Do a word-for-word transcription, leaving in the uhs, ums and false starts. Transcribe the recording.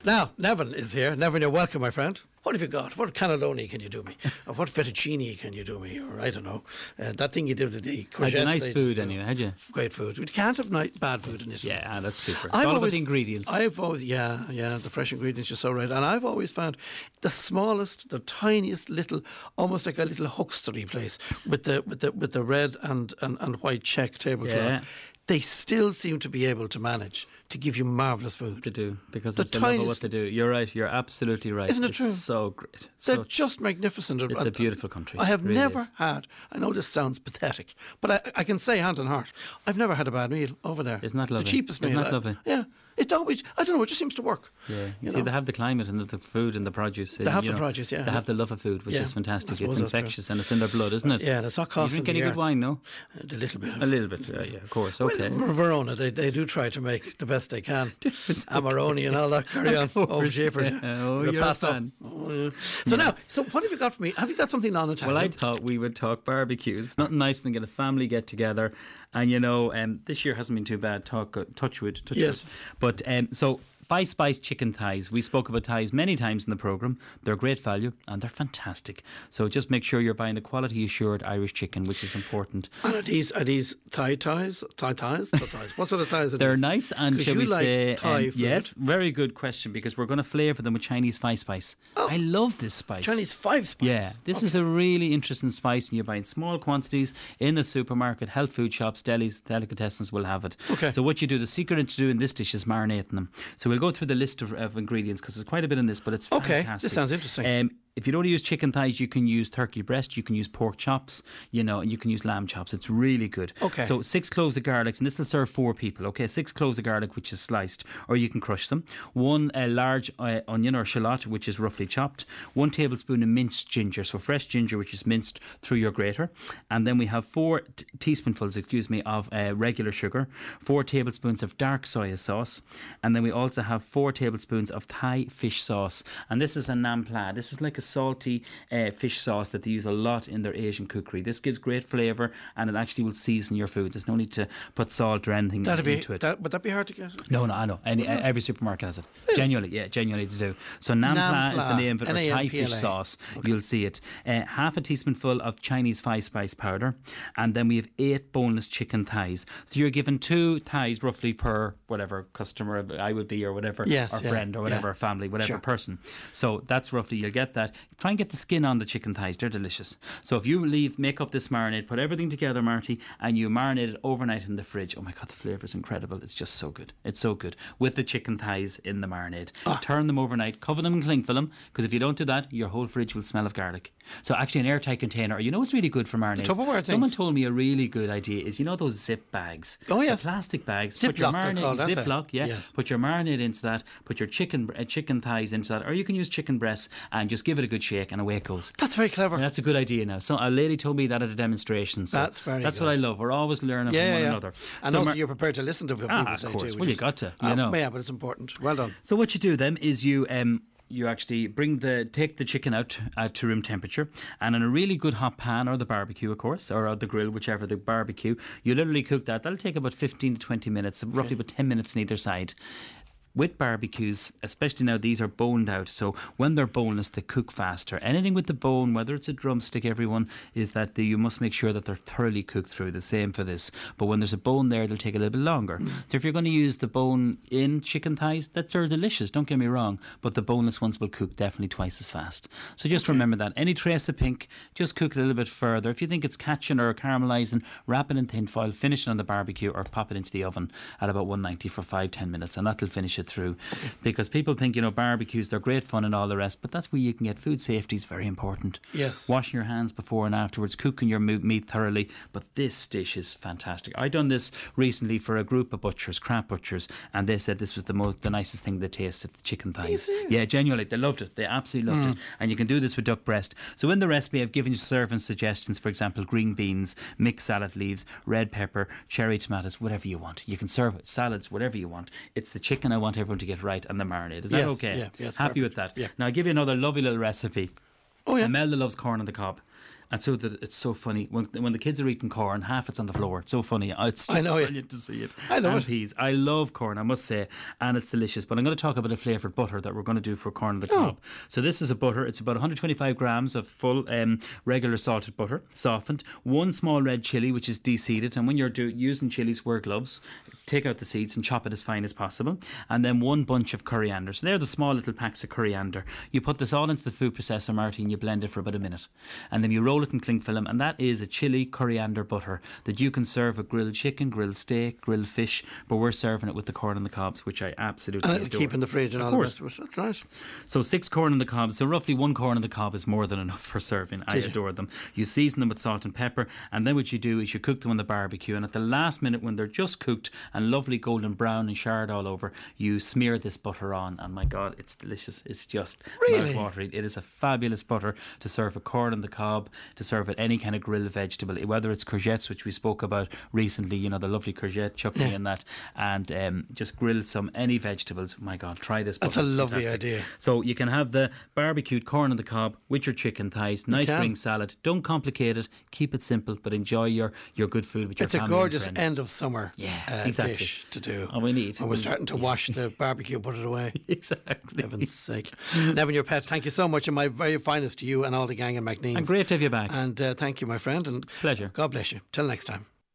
Now, Nevin is here. Nevin, you're welcome, my friend. What have you got? What cannelloni can you do me? Or what fettuccine can you do me? Or I don't know. Uh, that thing you did with the courgette. Had you nice food anyway, had you? Great food. You can't have nice, bad food in Italy. Yeah, that's super. I've all always, about the ingredients. I've always, yeah, yeah, the fresh ingredients, you're so right. And I've always found the smallest, the tiniest little, almost like a little huckstery place with the with the with the red and, and, and white check tablecloth. Yeah. They still seem to be able to manage to give you marvellous food. They do, because the it's the level of what they do. You're right, you're absolutely right. Isn't it it's true? so great. It's They're so just magnificent. It's a beautiful country. I have it really never is. had, I know this sounds pathetic, but I, I can say hand on heart, I've never had a bad meal over there. Isn't that lovely? The cheapest Isn't meal. that lovely? I, yeah. It always, I don't know, it just seems to work. Yeah, you, You see, know? they have the climate and the food and the produce. They have you the know, produce, yeah. They have the love of food, which Yeah, is I fantastic. suppose It's that's true. infectious and it's in their blood, isn't it? Yeah, that's not You costing drink any good wine, no? A little bit. A little bit, uh, yeah, of course, okay. Well, Verona, they, they do try to make the best they can. Amarone and all that, carry on. Oh, Japers. Yeah. Oh, you're a fan. Oh, yeah. So now, so what have you got for me? Have you got something non-Italian? Well, I thought we would talk barbecues. Nothing nicer than get a family get together. And you know, um, this year hasn't been too bad. Talk, uh, touch wood, touch Yes. wood. But um, so. Five Spice chicken thighs. We spoke about thighs many times in the programme. They're great value and they're fantastic. So just make sure you're buying the quality assured Irish chicken, which is important. And are these, are these Thai ties? Thai ties? Thai ties? What sort of ties are They're these? nice and 'Cause shall you we like say Thai um, food. yes, very good question, because we're going to flavour them with Chinese five spice. Oh. I love this spice. Chinese five spice? Yeah, this is a really interesting spice, and you're buying small quantities in a supermarket, health food shops, delis, delicatessens will have it. Okay. So what you do, the secret to doing this dish is marinating them. So we'll go through the list of, of ingredients, because there's quite a bit in this, but it's Okay, fantastic. this sounds interesting. Um, if you don't want to use chicken thighs, you can use turkey breast, you can use pork chops, you know, and you can use lamb chops. It's really good. Okay. So six cloves of garlic, and this will serve four people, okay? Six cloves of garlic, which is sliced, or you can crush them. One uh, large uh, onion or shallot, which is roughly chopped. One tablespoon of minced ginger, so fresh ginger, which is minced through your grater. And then we have four t- teaspoonfuls, excuse me, of uh, regular sugar, four tablespoons of dark soya sauce, and then we also have four tablespoons of Thai fish sauce. And this is a nam pla. This is like a salty uh, fish sauce that they use a lot in their Asian cookery. This gives great flavour, and it actually will season your food. There's no need to put salt or anything That'd be, into it. that, would that be hard to get? No, no, I know. Any, every supermarket has it. Genuinely, yeah, genuinely to do. So Nampla is the name of it, or Thai N A M P L A. fish sauce. You'll see it. Uh, half a teaspoonful of Chinese five spice powder, and then we have eight boneless chicken thighs. So you're given two thighs roughly per whatever customer I would be, or whatever, Yes, or yeah, friend, or whatever, yeah. family, whatever Sure. person. So that's roughly, you'll get that. Try and get the skin on the chicken thighs. They're delicious. So if you leave, make up this marinade, put everything together, Marty, and you marinate it overnight in the fridge. Oh my God, the flavour is incredible. It's just so good. It's so good. With the chicken thighs in the marinade. Ah. Turn them overnight, cover them in cling film, because if you don't do that, your whole fridge will smell of garlic. So actually an airtight container, you know what's really good for marinades? The Tupperware thing. Someone told me a really good idea is, you know those zip bags? Oh, yes. The plastic bags. Ziploc, put your they're marinade, called, aren't they? Ziploc, yeah. Yes. Put your marinade into that, put your chicken uh, chicken thighs into that, or you can use chicken breasts and just give it a good shake and away it goes. That's very clever. And that's a good idea now. So a lady told me that at a demonstration. So That's very That's good. what I love. We're always learning yeah, from yeah, one yeah. another. And So also Mar- you're prepared to listen to what Ah, people of say course. too. Well, which you is- got to, you uh, know. Yeah, but it's important. Well done. So what you do then is you um you actually bring the take the chicken out uh, to room temperature, and in a really good hot pan, or the barbecue, of course, or the grill, whichever, the barbecue, you literally cook that. That'll take about fifteen to twenty minutes, roughly about ten minutes on either side. With barbecues, especially now, these are boned out, so when they're boneless they cook faster. Anything with the bone, whether it's a drumstick, everyone, is that the, you must make sure that they're thoroughly cooked through. The same for this, but when there's a bone there, they'll take a little bit longer. Mm. So if you're going to use the bone in chicken thighs, that they're delicious, don't get me wrong, but the boneless ones will cook definitely twice as fast. So just remember that. Any trace of pink, just cook it a little bit further. If you think it's catching or caramelising, wrap it in tin foil, finish it on the barbecue, or pop it into the oven at about one ninety for five to ten minutes, and that'll finish it through. Because people think, you know, barbecues, they're great fun and all the rest, but that's where you can get food safety is very important. Yes. Washing your hands before and afterwards, cooking your mo- meat thoroughly. But this dish is fantastic. I done this recently for a group of butchers, craft butchers, and they said this was the most, the nicest thing they tasted, the chicken thighs. Yeah, genuinely, they loved it. They absolutely loved Mm. it. And you can do this with duck breast. So in the recipe, I've given you serving suggestions. For example, green beans, mixed salad leaves, red pepper, cherry tomatoes, whatever you want. You can serve it, salads, whatever you want. It's the chicken I want everyone to get right, and the marinade. Is that Yes, okay? yeah, yes, Happy perfect. with that? Yeah. Now I'll give you another lovely little recipe. Oh, yeah. Imelda loves corn on the cob. And so that it's so funny when when the kids are eating corn, half it's on the floor. It's so funny. It's just I know, yeah. brilliant to see it. I love and it. peas. I love corn, I must say, and it's delicious. But I'm going to talk about a flavoured butter that we're going to do for corn on the cob. So this is a butter. It's about one hundred twenty-five grams of full um, regular salted butter, softened. One small red chilli, which is de-seeded. And when you're do, using chilies, wear gloves. Take out the seeds and chop it as fine as possible. And then one bunch of coriander. So they're the small little packs of coriander. You put this all into the food processor, Marty, and you blend it for about a minute. And then you roll it in cling film, and that is a chili coriander butter that you can serve with grilled chicken, grilled steak, grilled fish, but we're serving it with the corn on the cobs, which I absolutely And it'll adore. keep in the fridge and Of all the course. rest of it. That's nice. So six corn on the cob, so roughly one corn on the cob is more than enough for serving. I Did you? adore them. You season them with salt and pepper, and then what you do is you cook them on the barbecue, and at the last minute when they're just cooked and lovely golden brown and charred all over, you smear this butter on, and my God, it's delicious. It's just Really? mouth-watering. It is a fabulous butter to serve a corn on the cob, to serve with any kind of grilled vegetable, whether it's courgettes, which we spoke about recently, you know, the lovely courgette chutney Yeah. and that, and um, just grill some any vegetables. My God, try this butter. That's a It's lovely fantastic. idea. So you can have the barbecued corn on the cob with your chicken thighs, nice can. green salad. Don't complicate it. Keep it simple, but enjoy your, your good food with your It's a family and gorgeous friends. end of summer Yeah, uh, exactly. dish to do. Oh, we need. And we're starting to wash the barbecue and put it away. Exactly. Heaven's sake. Nevin, your pet, thank you so much, and my very finest to you and all the gang in McNeans. And great to have you back. And uh, thank you, my friend, and Pleasure. God bless you. Till next time.